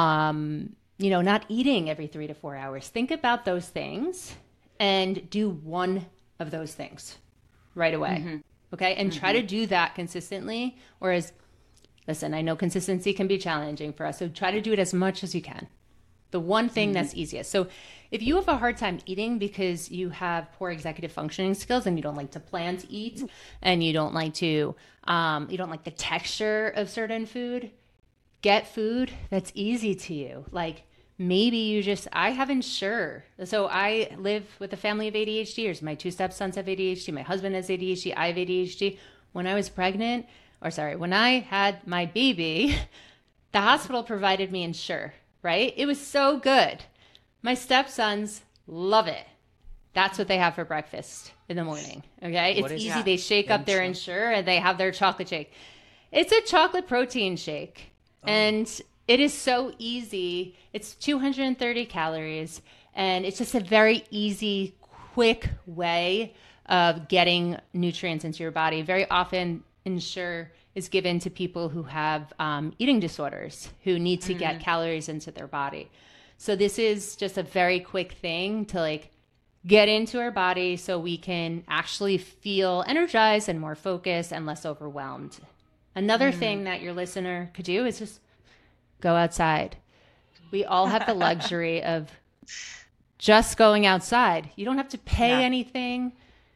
not eating every 3 to 4 hours. Think about those things and do one of those things right away. Mm-hmm. Okay. And try to do that consistently. Whereas, listen, I know consistency can be challenging for us. So try to do it as much as you can. The one thing that's easiest. So if you have a hard time eating because you have poor executive functioning skills and you don't like to plan to eat and you don't like to, you don't like the texture of certain food, get food that's easy to you. Like maybe I have Ensure. So I live with a family of ADHDers. My 2 stepsons have ADHD. My husband has ADHD. I have ADHD. When I was pregnant, when I had my baby, the hospital provided me Ensure, right? It was so good. My stepsons love it. That's what they have for breakfast in the morning, okay? It's easy. That? They shake up their Ensure and they have their chocolate shake. It's a chocolate protein shake. And it is so easy. It's 230 calories. And it's just a very easy, quick way of getting nutrients into your body. Very often, Ensure is given to people who have eating disorders, who need to get calories into their body. So this is just a very quick thing to get into our body so we can actually feel energized and more focused and less overwhelmed. Another thing that your listener could do is just go outside. We all have the luxury of just going outside. You don't have to pay anything.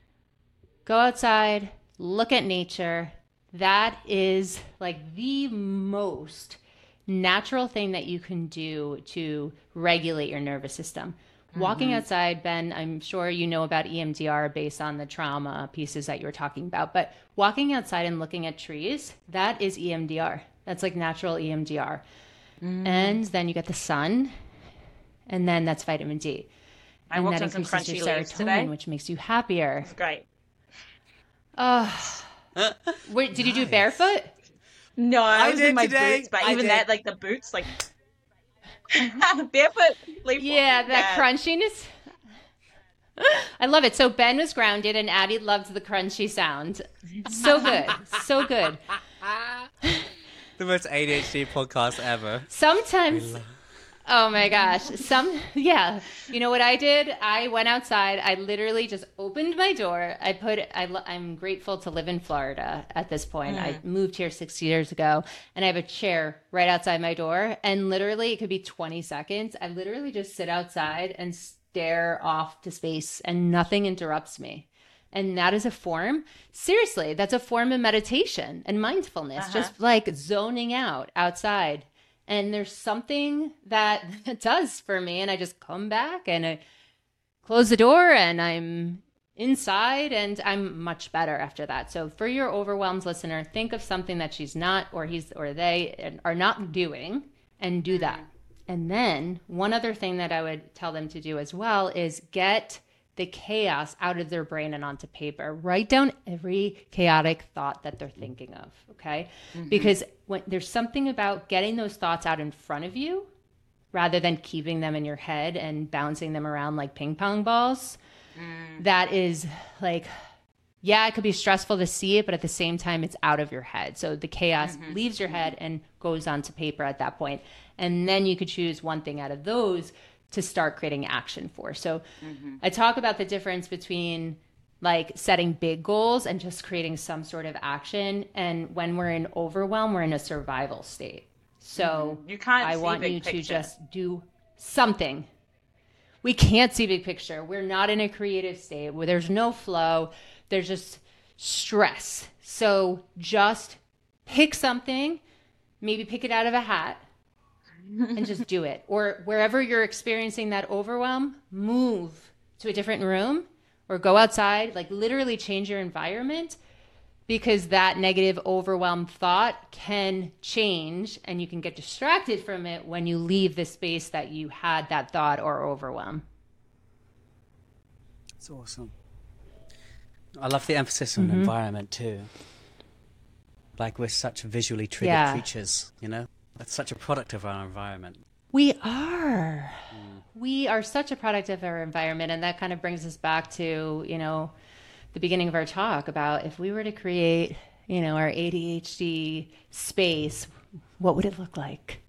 Go outside, look at nature. That is the most natural thing that you can do to regulate your nervous system. Walking outside, Ben, I'm sure you know about EMDR based on the trauma pieces that you were talking about, but walking outside and looking at trees, that is EMDR. That's natural EMDR. And then you get the sun, and then that's vitamin D. I walked on some crunchy leaves today, which makes you happier. It's great. Wait, did you do barefoot? No, I was in my boots, but even that, the boots, barefoot. Yeah, that crunchiness. I love it. So Ben was grounded, and Addie loved the crunchy sound. So good, so good. The most ADHD podcast ever. Sometimes. Oh my gosh. You know what I did? I went outside. I literally just opened my door. I'm grateful to live in Florida at this point. I moved here 6 years ago, and I have a chair right outside my door. And literally, it could be 20 seconds. I literally just sit outside and stare off to space, and nothing interrupts me. And that is seriously, that's a form of meditation and mindfulness, just zoning out outside. And there's something that it does for me. And I just come back and I close the door and I'm inside and I'm much better after that. So for your overwhelmed listener, think of something that she's not or he's or they are not doing and do that. And then one other thing that I would tell them to do as well is get the chaos out of their brain and onto paper. Write down every chaotic thought that they're thinking of, okay? Because when there's something about getting those thoughts out in front of you rather than keeping them in your head and bouncing them around like ping pong balls. That is it could be stressful to see it, but at the same time, it's out of your head. So the chaos leaves your head and goes onto paper at that point. And then you could choose one thing out of those to start creating action for. So I talk about the difference between setting big goals and just creating some sort of action. And when we're in overwhelm, we're in a survival state. So I want you to just do something. We can't see big picture. We're not in a creative state where there's no flow. There's just stress. So just pick something, maybe pick it out of a hat, and just do it. Or wherever you're experiencing that overwhelm, move to a different room or go outside, literally change your environment, because that negative overwhelmed thought can change and you can get distracted from it when you leave the space that you had that thought or overwhelm. It's awesome. I love the emphasis on environment too. Like we're such visually triggered creatures, you know? That's such a product of our environment. We are. We are such a product of our environment. And that kind of brings us back to, you know, the beginning of our talk about if we were to create, you know, our ADHD space, what would it look like?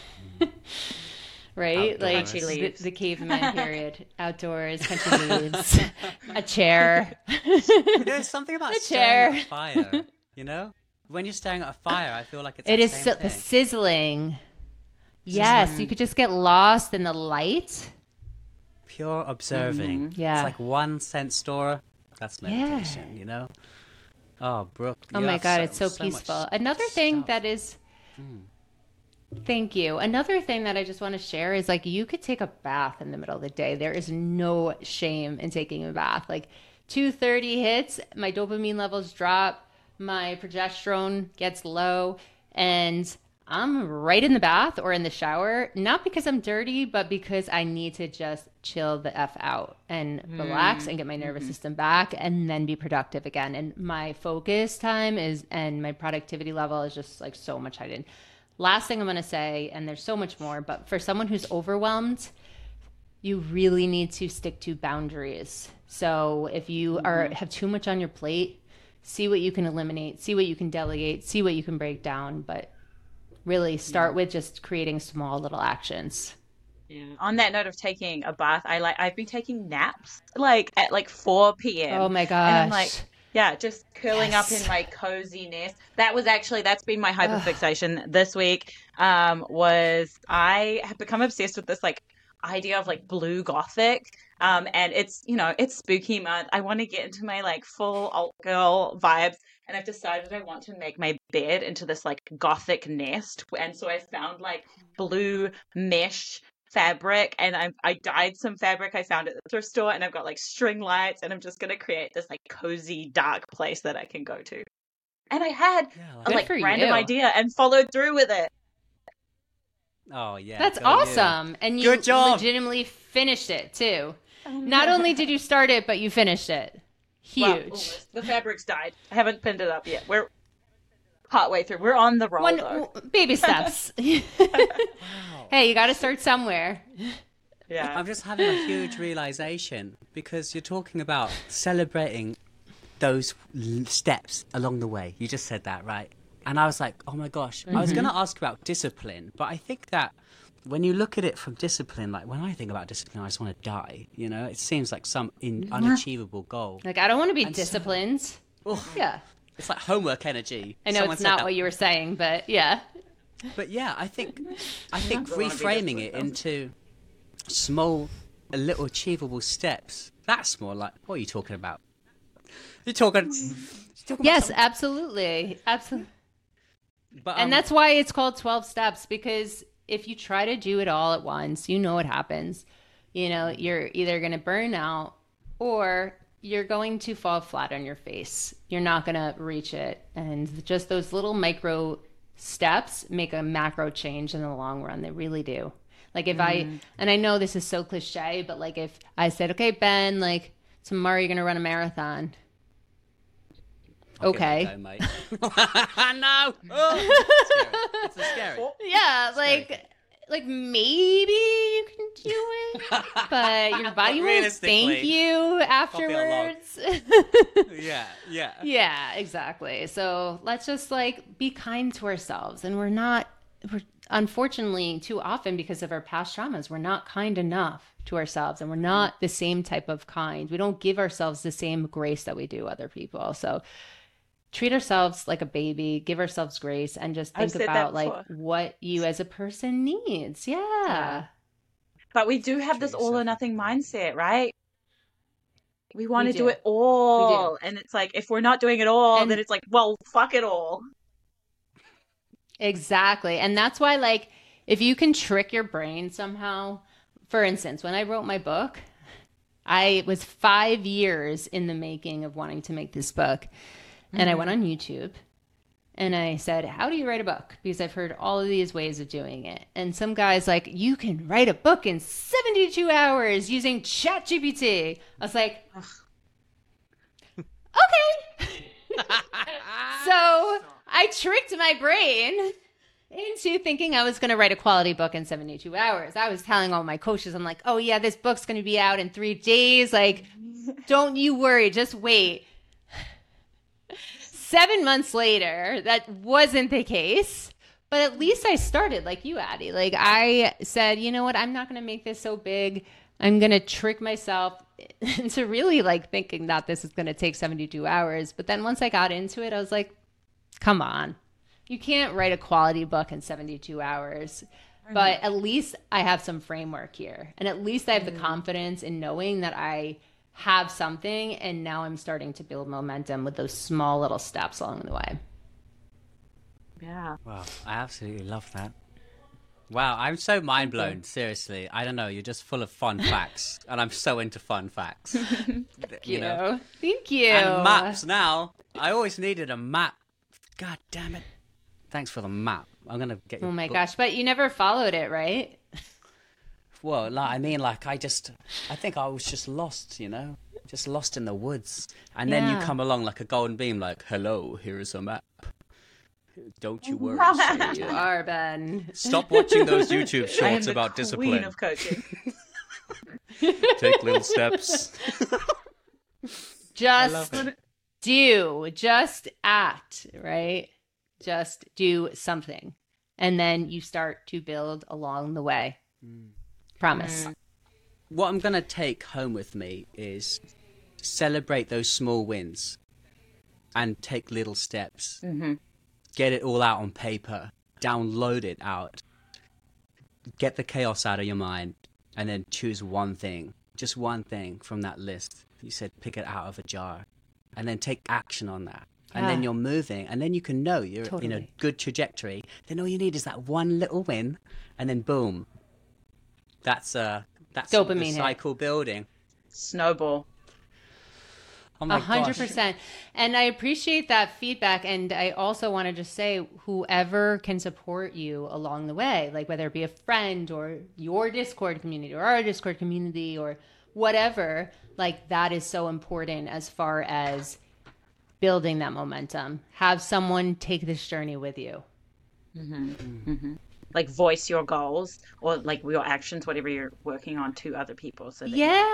Right? Outdoors. Like the caveman period. Outdoors, country leaves, a chair. There's something about A staring chair. at a fire, you know? When you're staring at a fire, I feel like it's It the is same so, thing. the sizzling. Yes, you could just get lost in the light. Pure observing. Yeah. It's like 1 cent store. That's meditation, you know? Oh, Brooke. Oh you my have God, it's so much peaceful. Another thing stuff. that is, thank you. Another thing that I just want to share is like you could take a bath in the middle of the day. There is no shame in taking a bath. Like 2:30 hits, my dopamine levels drop, my progesterone gets low, and I'm right in the bath or in the shower, not because I'm dirty, but because I need to just chill the F out and relax and get my nervous system back and then be productive again. And my focus time and my productivity level is just like so much heightened. Last thing I'm going to say, and there's so much more, but for someone who's overwhelmed, you really need to stick to boundaries. So if you have too much on your plate, see what you can eliminate, see what you can delegate, see what you can break down, but really start with just creating small little actions. Yeah. On that note of taking a bath, I've been taking naps like at like 4 p.m. Oh my gosh. And I'm like, yeah, just curling up in my cozy nest. That's been my hyperfixation this week. Was I have become obsessed with this like idea of like blue gothic. And it's, you know, it's spooky month. I want to get into my like full alt girl vibes. And I've decided I want to make my bed into this like gothic nest. And so I found like blue mesh fabric, and I dyed some fabric I found at the thrift store, and I've got like string lights, and I'm just going to create this like cozy dark place that I can go to. And I had a like random idea and followed through with it. Oh, yeah. That's go awesome. you. And you Good job. legitimately finished it too. Not only did you start it, but you finished it. Huge. Well, almost. The fabric's dyed. I haven't pinned it up yet. We're partway through. We're on the roll, though. Baby steps. Hey, you got to start somewhere. Yeah. I'm just having a huge realization because you're talking about celebrating those steps along the way. You just said that, right? And I was like, oh my gosh. I was going to ask about discipline, but I think that when you look at it from discipline, like when I think about discipline, I just want to die. You know, it seems like some unachievable goal. Like, I don't want to be disciplined. Yeah. It's like homework energy. I know it's not what you were saying, but yeah. But yeah, I think reframing it into small, little achievable steps. That's more like, what are you talking about? You're talking Yes, absolutely. Absolutely. But, and that's why it's called 12 steps, because if you try to do it all at once, you know what happens. You know, you're either going to burn out or you're going to fall flat on your face. You're not going to reach it. And just those little micro steps make a macro change in the long run. They really do. Like if and I know this is so cliche, but like if I said, okay, Ben, like tomorrow you're going to run a marathon. Okay. Go, mate. No. Oh, it's scary. Yeah, like maybe you can do it, but your body won't thank you afterwards. Yeah. Yeah, exactly. So let's just like be kind to ourselves. And we're unfortunately too often, because of our past traumas, we're not kind enough to ourselves, and we're not the same type of kind. We don't give ourselves the same grace that we do other people. So treat ourselves like a baby, give ourselves grace, and just think about like what you as a person needs. Yeah. But we do have this all or nothing mindset, right? We want to do it all. And it's like, if we're not doing it all, then it's like, well, fuck it all. Exactly. And that's why, like, if you can trick your brain somehow, for instance, when I wrote my book, I was 5 years in the making of wanting to make this book. And I went on YouTube And I said, how do you write a book? Because I've heard all of these ways of doing it. And some guy's like, you can write a book in 72 hours using ChatGPT. I was like, okay. So I tricked my brain into thinking I was going to write a quality book in 72 hours. I was telling all my coaches, I'm like, oh yeah, this book's going to be out in 3 days. Like, don't you worry, just wait. 7 months later, that wasn't the case. But at least I started like you, Addie. Like I said, you know what? I'm not going to make this so big. I'm going to trick myself into really like thinking that this is going to take 72 hours. But then once I got into it, I was like, come on. You can't write a quality book in 72 hours. But at least I have some framework here. And at least I have the confidence in knowing that I have something, and now I'm starting to build momentum with those small little steps along the way. Yeah. Wow, I absolutely love that. Wow, I'm so mind blown. Seriously, I don't know. You're just full of fun facts, and I'm so into fun facts. Thank you. Know? Thank you. And maps now. I always needed a map. God damn it! Thanks for the map. I'm gonna get. Oh my gosh! But you never followed it, right? Well, like, I mean, like, I think I was just lost, just lost in the woods. And then you come along like a golden beam, like, hello, here is a map. Don't you worry. You are, Ben. Stop watching those YouTube I am shorts the about queen discipline. of coaching. Take little steps. Just do. Just act, right? Just do something. And then you start to build along the way. Promise. What I'm going to take home with me is celebrate those small wins and take little steps. Get it all out on paper. Download it out. Get the chaos out of your mind. And then choose one thing. Just one thing from that list. You said pick it out of a jar. And then take action on that. And then you're moving. And then you can know you're in a good trajectory. Then all you need is that one little win. And then boom. That's dopamine the cycle building. Snowball. Oh my 100%. And I appreciate that feedback. And I also want to just say, whoever can support you along the way, like whether it be a friend or your Discord community or our Discord community or whatever, like that is so important as far as building that momentum. Have someone take this journey with you. Like voice your goals or like your actions, whatever you're working on, to other people. So that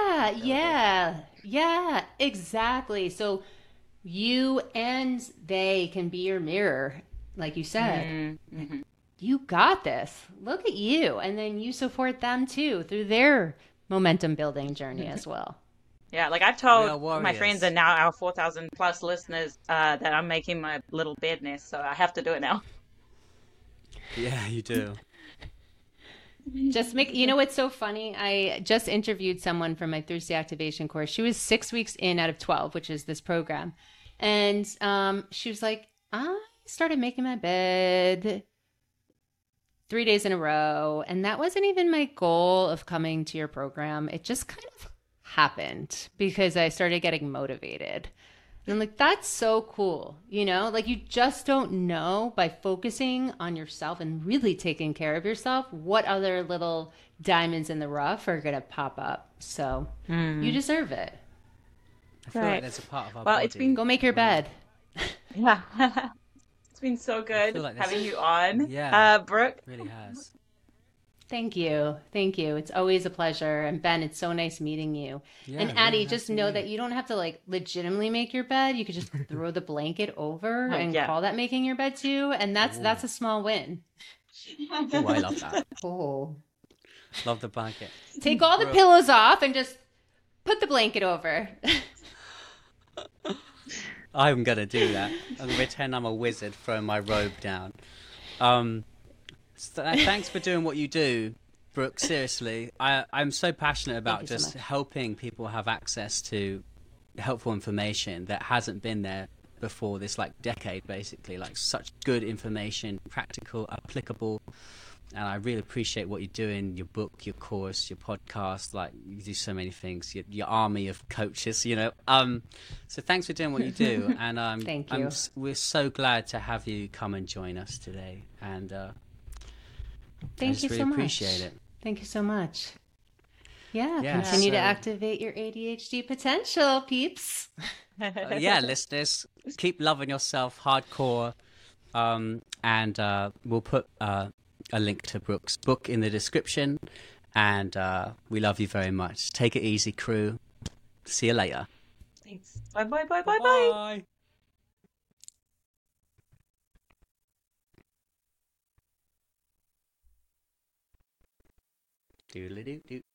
yeah, exactly. So you and they can be your mirror, like you said. You got this. Look at you. And then you support them too through their momentum building journey as well. Yeah, like I've told my friends and now our 4,000 plus listeners that I'm making my little bed nest, so I have to do it now. Yeah, you do. Just make, you know what's so funny? I just interviewed someone from my Thursday activation course. She was 6 weeks in out of 12, which is this program. And she was like, I started making my bed 3 days in a row. And that wasn't even my goal of coming to your program. It just kind of happened because I started getting motivated. And I'm like, that's so cool. Like you just don't know by focusing on yourself and really taking care of yourself what other little diamonds in the rough are going to pop up. So you deserve it. I feel like there's a part of our well, body. it's been... Go make your bed. Yeah. It's been so good like having you on. Yeah. Brooke. It really has. Thank you. It's always a pleasure. And Ben, it's so nice meeting you. Yeah, and really Addie, nice just to know meet that you don't have to like legitimately make your bed. You could just throw the blanket over and call that making your bed too. And that's a small win. Oh, I love that. Oh. Love the blanket. Take all the pillows off and just put the blanket over. I'm going to do that. I'm going to pretend I'm a wizard throwing my robe down. Thanks for doing what you do, Brooke. Seriously, I'm so passionate about just helping people have access to helpful information that hasn't been there before this decade, basically. Like such good information, practical, applicable, and I really appreciate what you're doing, your book, your course, your podcast. Like, you do so many things, your army of coaches, you know. So thanks for doing what you do. And Thank you. we're so glad to have you come and join us today. And Thank you really so much. appreciate it. Thank you so much. Yeah, Yeah, continue to so- activate your ADHD potential, peeps. Yeah, listeners, keep loving yourself hardcore. And we'll put a link to Brooke's book in the description. And we love you very much. Take it easy, crew. See you later. Thanks. Bye bye bye bye bye. Bye. Doodly-doo-doo.